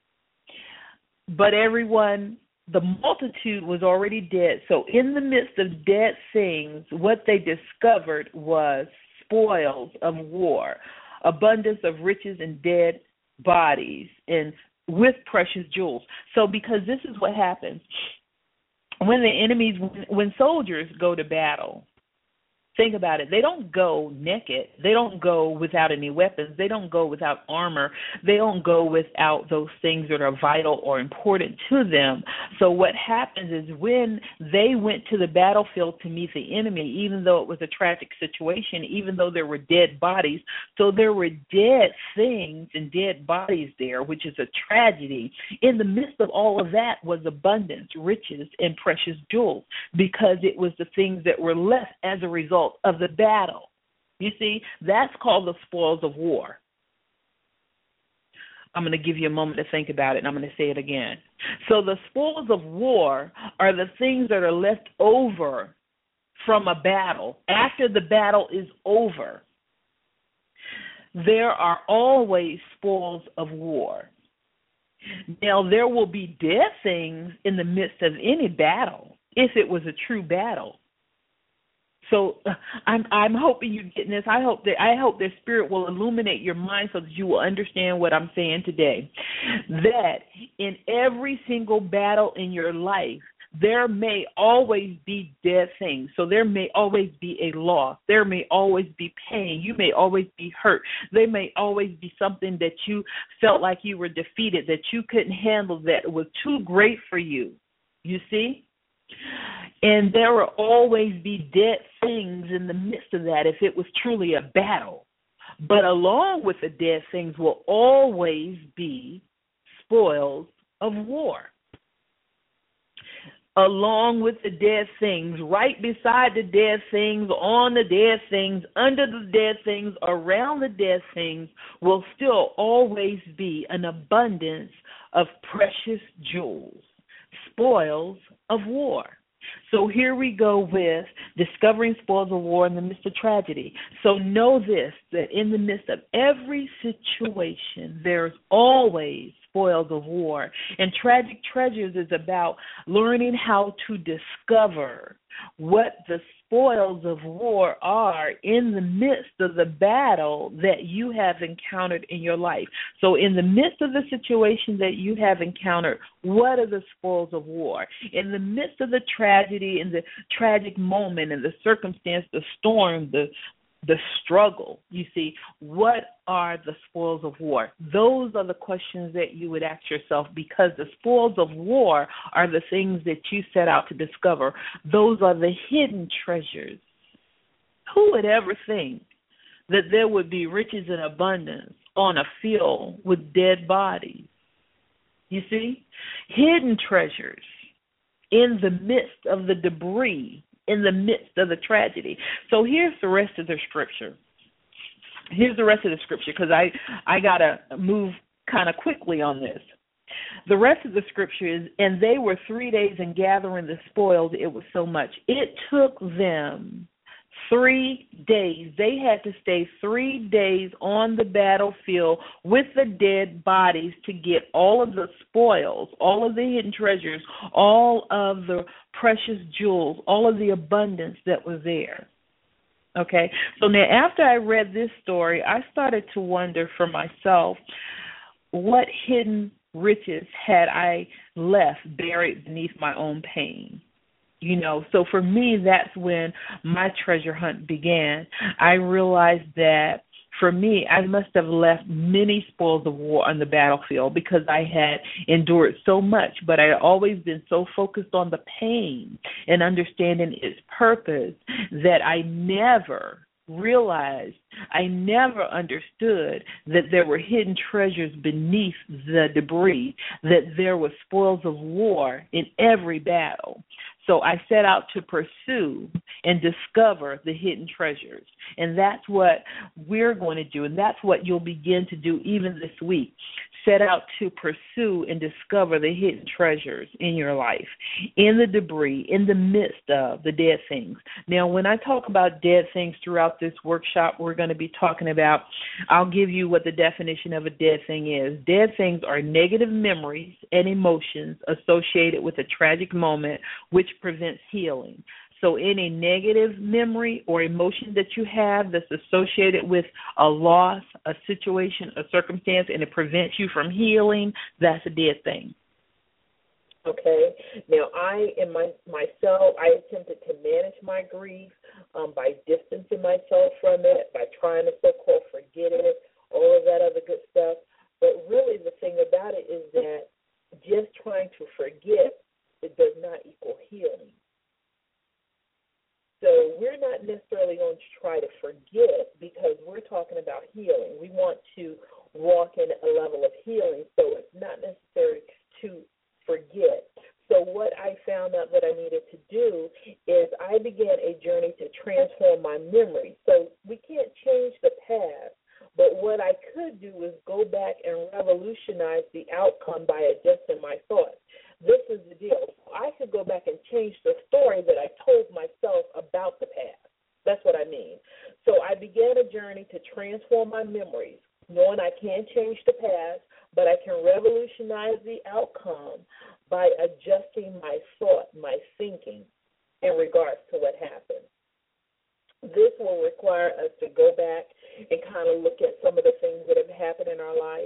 but everyone, the multitude was already dead. So in the midst of dead things, what they discovered was spoils of war, abundance of riches and dead bodies, and with precious jewels. So because this is what happens when the enemies, when soldiers go to battle. Think about it. They don't go naked. They don't go without any weapons. They don't go without armor. They don't go without those things that are vital or important to them. So what happens is when they went to the battlefield to meet the enemy, even though it was a tragic situation, even though there were dead bodies, so there were dead things and dead bodies there, which is a tragedy. In the midst of all of that was abundance, riches, and precious jewels, because it was the things that were left as a result of the battle. You see, that's called the spoils of war. I'm going to give you a moment to think about it, and I'm going to say it again. So the spoils of war are the things that are left over from a battle. After the battle is over, there are always spoils of war. Now, there will be dead things in the midst of any battle if it was a true battle. So uh, I'm I'm hoping you're getting this. I hope that I hope the Spirit will illuminate your mind so that you will understand what I'm saying today. That in every single battle in your life, there may always be dead things. So there may always be a loss. There may always be pain. You may always be hurt. There may always be something that you felt like you were defeated, that you couldn't handle, that was too great for you. You see? And there will always be dead things in the midst of that if it was truly a battle. But along with the dead things will always be spoils of war. Along with the dead things, right beside the dead things, on the dead things, under the dead things, around the dead things, will still always be an abundance of precious jewels, spoils of war. So here we go with discovering spoils of war in the midst of tragedy. So know this, that in the midst of every situation, there's always spoils of war. And Tragic Treasures is about learning how to discover what the spoils of war are in the midst of the battle that you have encountered in your life. So in the midst of the situation that you have encountered, what are the spoils of war? In the midst of the tragedy and the tragic moment and the circumstance, the storm, the the struggle. You see, what are the spoils of war? Those are the questions that you would ask yourself, because the spoils of war are the things that you set out to discover. Those are the hidden treasures. Who would ever think that there would be riches in abundance on a field with dead bodies? You see, hidden treasures in the midst of the debris, in the midst of the tragedy. So here's the rest of the scripture. Here's the rest of the scripture, because I, I got to move kind of quickly on this. The rest of the scripture is, and they were three days in gathering the spoils. It was so much. It took them three days. They had to stay three days on the battlefield with the dead bodies to get all of the spoils, all of the hidden treasures, all of the precious jewels, all of the abundance that was there. Okay? So now after I read this story, I started to wonder for myself, what hidden riches had I left buried beneath my own pain? You know, so for me, that's when my treasure hunt began. I realized that for me, I must have left many spoils of war on the battlefield because I had endured so much, but I had always been so focused on the pain and understanding its purpose that I never realized, I never understood that there were hidden treasures beneath the debris, that there were spoils of war in every battle. So I set out to pursue and discover the hidden treasures. And that's what we're going to do, and that's what you'll begin to do even this week. Set out to pursue and discover the hidden treasures in your life, in the debris, in the midst of the dead things. Now, when I talk about dead things throughout this workshop, we're going to be talking about, I'll give you what the definition of a dead thing is. Dead things are negative memories and emotions associated with a tragic moment which prevents healing. So any negative memory or emotion that you have that's associated with a loss, a situation, a circumstance, and it prevents you from healing, that's a dead thing. Okay. Now, I, in my myself, I attempted to manage my grief um, by distancing myself from it, by trying to so-called forget it, all of that other good stuff. But really the thing about it is that just trying to forget, it does not equal healing. So we're not necessarily going to try to forget because we're talking about healing. We want to walk in a level of healing, so it's not necessary to forget. So what I found out that I needed to do is I began a journey to transform my memory. So we can't change the past, but what I could do is go back and revolutionize the outcome by adjusting my thoughts. This is the deal. I could go back and change the story that I told myself about the past. That's what I mean. So I began a journey to transform my memories, knowing I can't change the past, but I can revolutionize the outcome by adjusting my thought, my thinking in regards to what happened. This will require us to go back and kind of look at some of the things that have happened in our life.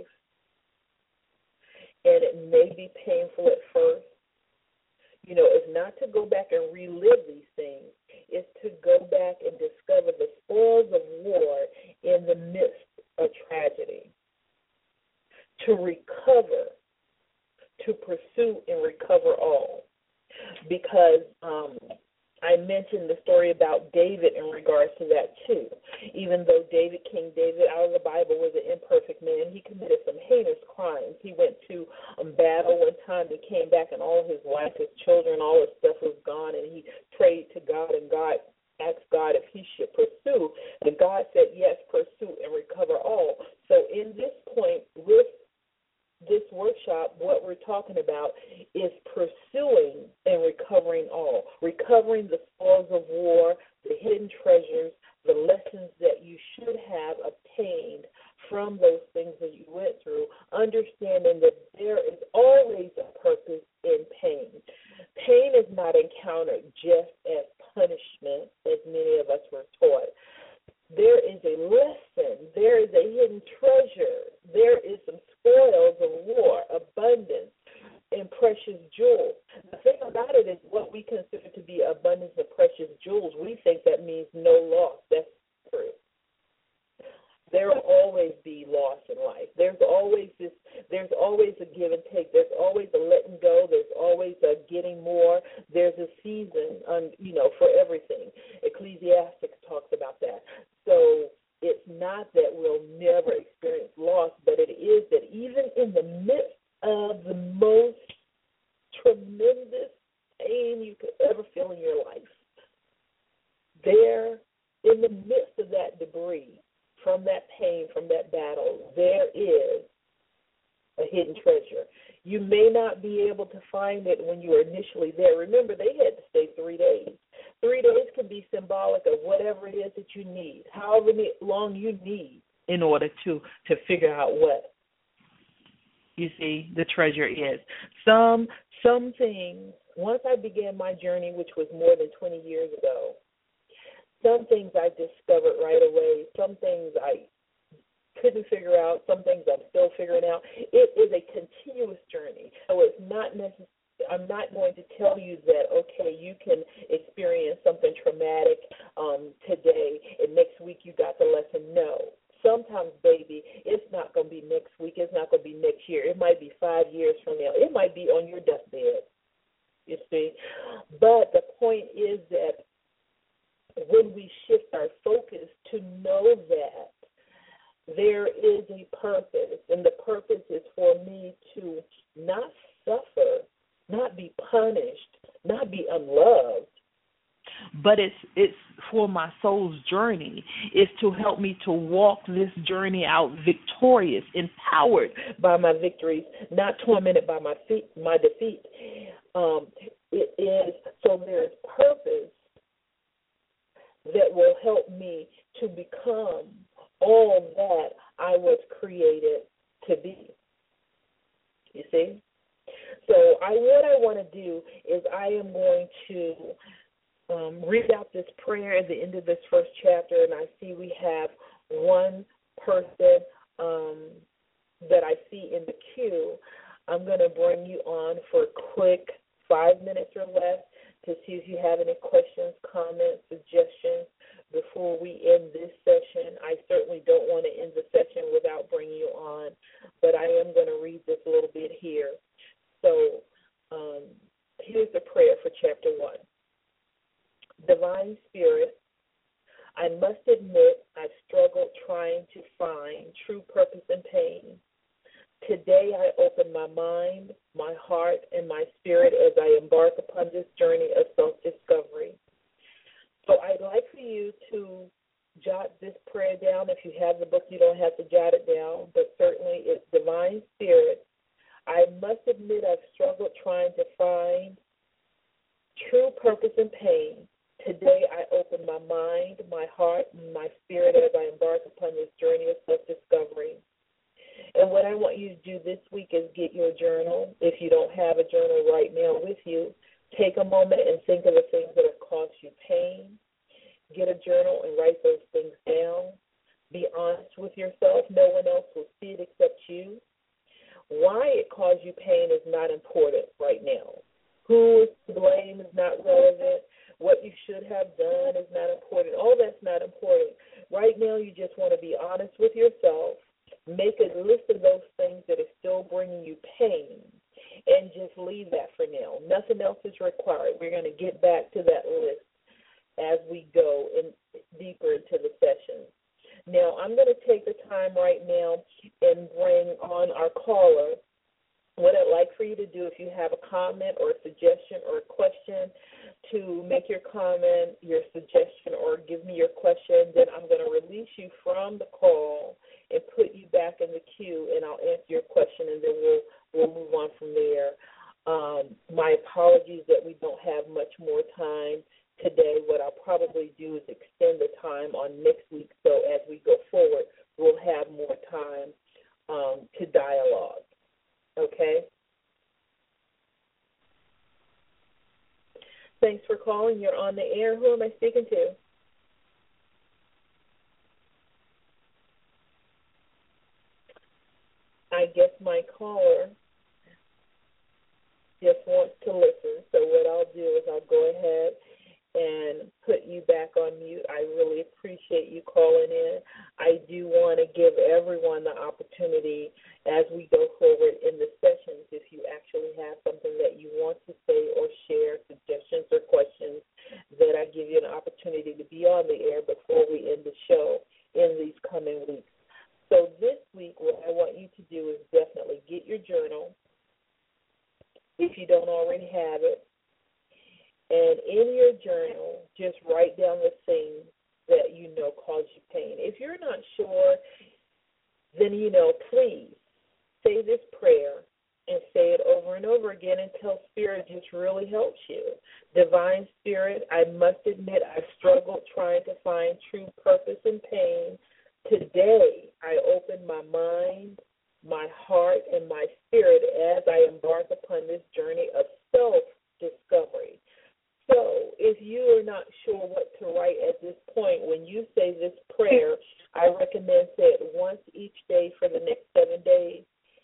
And it may be painful at first. You know, it's not to go back and relive these things. It's to go back and discover the spoils of war in the midst of tragedy. To recover, to pursue and recover all. Because um, I mentioned the story about David in regards to that too. Even though David, King David, out of the Bible, was an imperfect man, he committed some heinous crimes. He went to um, battle one time and came back, and all of his wife, his children, all his stuff was gone, and he prayed to God, and God asked God if he should pursue. And God said, yes, pursue and recover all. So in this point, with this workshop, what we're talking about is pursuing and recovering all, recovering the spoils of war, the hidden treasures, the lessons that you should have obtained from those things that you went through, understanding that there is always a purpose in pain. Pain is not encountered just as punishment, as many of us were taught. There is a lesson. There is a hidden treasure. There is some spoils of war, abundance, and precious jewels. The thing about it is what we consider to be abundance of precious jewels, we think that means no loss. That's true. There will always be loss in life. There's always this. There's always a give and take. There's always a letting go. There's always a getting more. There's a season, um, you know, for everything. Ecclesiastes talks about that. So it's not that we'll never experience loss, but it is that even in the midst of the most tremendous pain you could ever feel in your life, there, in the midst of that debris, from that pain, from that battle, there is a hidden treasure. You may not be able to find it when you were initially there. Remember, they had to stay three days. Three days can be symbolic of whatever it is that you need, however long you need in order to, to figure out what, you see, the treasure is. Some, some things, once I began my journey, which was more than twenty years ago, some things I discovered right away. Some things I couldn't figure out. Some things I'm still figuring out. It is a continuous journey. So it's not necessary. I'm not going to tell you that, okay, you can experience something traumatic um, today and next week you got the lesson. No. Sometimes, baby, it's not going to be next week. It's not going to be next year. It might be five years from now. It might be on your deathbed, you see. But the point is that when we shift our focus to know that there is a purpose, and the purpose is for me to not suffer, not be punished, not be unloved, but it's it's for my soul's journey. It's to help me to walk this journey out victorious, empowered by my victories, not tormented by my feet, my defeat. Um, it is so there's purpose that will help me to become all that I was created to be. You see? So I, what I want to do is I am going to um, read out this prayer at the end of this first chapter, and I see we have one person um, that I see in the queue. I'm going to bring you on for a quick five minutes or less to see if you have any questions, comments, suggestions before we end this session. I certainly don't want to end the session without bringing you on, but I am going to read this a little bit here. So um, here's the prayer for chapter one. Divine Spirit, I must admit I've struggled trying to find true purpose in pain. Today I open my mind, my heart, and my spirit as I embark upon this journey of self-discovery. So I'd like for you to jot this prayer down. If you have the book, you don't have to jot it down, but certainly it's Divine Spirit. I must admit I've struggled trying to find true purpose in pain. Today I open my mind, my heart, and my spirit as I embark upon this journey of self-discovery. And what I want you to do this week is get your journal. If you don't have a journal right now with you, take a moment and think of the things that have caused you pain. Get a journal and write those things down. Be honest with yourself. No one else will see it except you. Why it caused you pain is not important right now. Who is to blame is not relevant. What you should have done is not important. All that's not important. Right now you just want to be honest with yourself. Make a list of those things that are still bringing you pain and just leave that for now. Nothing else is required. We're going to get back to that list as we go in, deeper into the session. Now, I'm going to take the time right now and bring on our caller. What I'd like for you to do, if you have a comment or a suggestion or a question, to make your comment, your suggestion, or give me your question, then I'm going to release you from the call and put you back in the queue, and I'll answer your question, and then we'll we'll move on from there. Um, my apologies that we don't have much more time today. What I'll probably do is extend the time on next week, so as we go forward, we'll have more time um, to dialogue. Okay? Thanks for calling. You're on the air. Who am I speaking to? I guess my caller just wants to listen. So what I'll do is I'll go ahead and put you back on mute. I really appreciate you calling in. I do want to the air before we end the show in these coming weeks. So this week, what I want you to do is definitely get your journal, if you don't already have it, and in your journal, just write down the things that you know cause you pain. If you're not sure, then, you know, please say this prayer and say it over and over again until Spirit just really helps you. Divine Spirit, I must admit I've struggled trying to find true purpose in pain. Today, I open my mind, my heart, and my spirit as I embark upon this journey of self-discovery. So if you are not sure what to write at this point, when you say this prayer, I recommend say it once each day for the next seven days.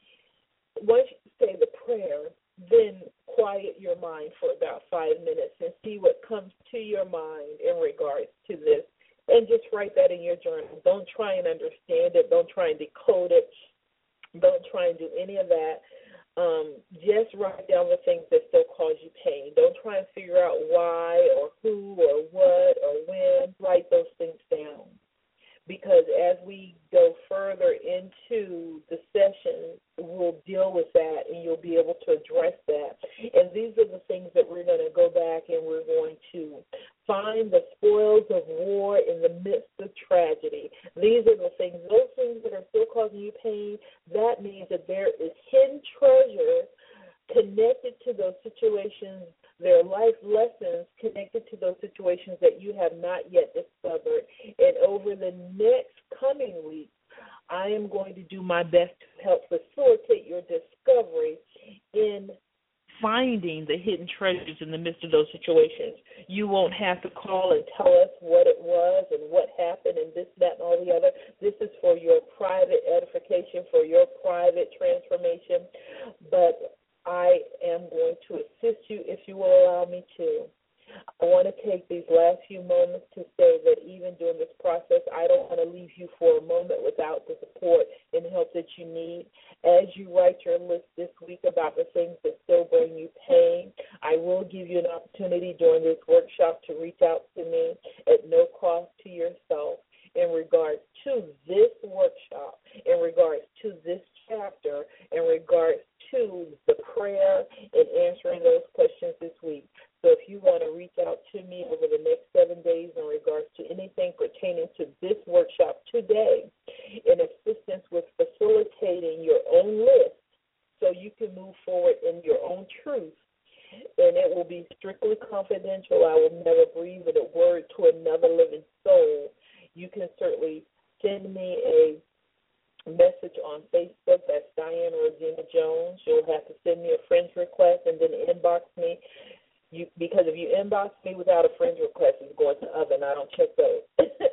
Once you say the prayer, then quiet your mind for about five minutes and see what comes to your mind in regards to this. And just write that in your journal. Don't try and understand it. Don't try and decode it. Don't try and do any of that. Um, just write down the things that still cause you pain. Don't try and figure out why or who or what or when. Write those things down. Because as we go further into the session, we'll deal with that and you'll be able to address that. And these are the things that we're going to go back and we're going to find the spoils of war in the midst of tragedy. These are the things, those things that are still causing you pain, that means that there is hidden treasure connected to those situations. There are life lessons connected to those situations that you have not yet discovered. And over the next coming week, I am going to do my best to help facilitate your discovery in finding the hidden treasures in the midst of those situations. You won't have to call and tell us what it was and what happened and this, that, and all the other. This is for your private edification, for your private transformation. But I am going to assist you if you will allow me to. I want to take these last few moments to say that even during this process, I don't want to leave you for a moment without the support and help that you need. As you write your list this week about the things that still bring you pain, I will give you an opportunity during this workshop to reach out to me at no cost to yourself in regards to this workshop, in regards to this chapter, in regards to the prayer and answering those questions this week. So if you want to reach out to me over the next seven days in regards to anything pertaining to this workshop today, in assistance with facilitating your own list so you can move forward in your own truth, and it will be strictly confidential. I will never breathe a word to another living soul. You can certainly send me a message on Facebook. That's Diane Rosina Jones. You'll have to send me a friend's request and then inbox me. You, because if you inbox me without a friend's request, it's going to oven. I don't check those.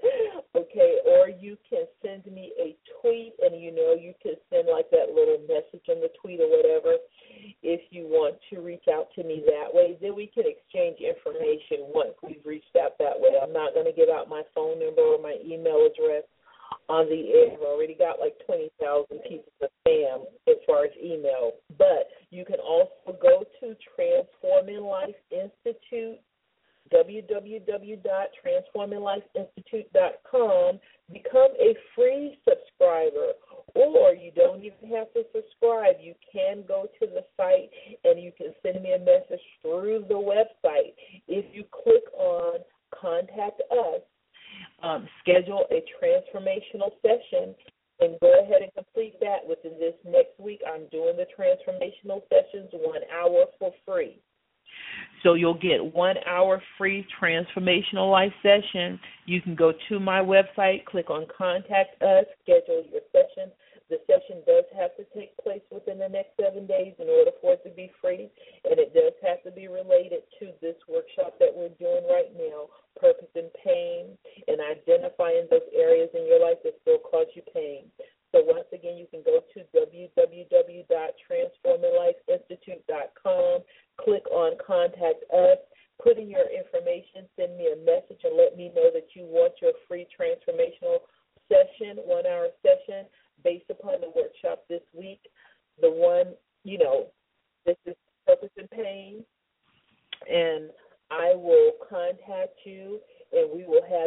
Okay, or you can send me a tweet, and you know you can send like that little message in the tweet or whatever if you want to reach out to me that way. Then we can exchange information once we've reached out that way. I'm not going to give out my phone number or my email address on the air. I've already got like twenty thousand pieces of spam as far as email. But you can also go to Transforming Life Institute, w w w dot transforming life institute dot com. Become a free subscriber, or you don't even have to subscribe. You can go to the site and you can send me a message through the website. If you click on Contact Us, Um, schedule a transformational session and go ahead and complete that within this next week. I'm doing the transformational sessions one hour for free. So you'll get one hour free transformational life session. You can go to my website, click on Contact Us, schedule your session. The session does have to take place within the next seven days in order for it to be free, and it does have to be related to this workshop that we're doing right now, Purpose in Pain, and identifying those areas in your life that still cause you pain. So once again, you can go to w w w dot transforming life institute dot com, click on Contact Us, put in your information, send me a message, and let me know that you want your free transformational session, one-hour session, based upon the workshop this week. The one, you know, this is Purpose in Pain, and I will contact you, and we will have that one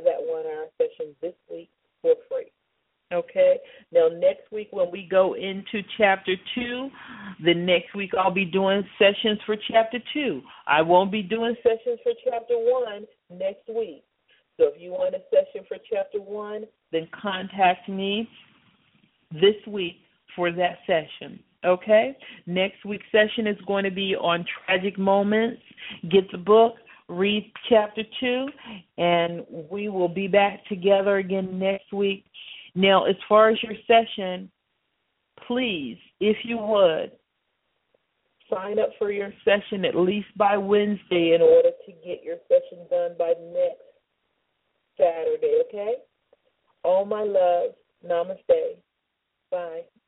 our session this week for free. Okay? Now, next week when we go into chapter two, the next week I'll be doing sessions for chapter two. I won't be doing sessions for chapter one next week. So if you want a session for chapter one, then contact me this week for that session. Okay? Next week's session is going to be on tragic moments. Get the book, read chapter two, and we will be back together again next week. Now, as far as your session, please, if you would, sign up for your session at least by Wednesday in order to get your session done by next Saturday, okay? All my love. Namaste. Bye.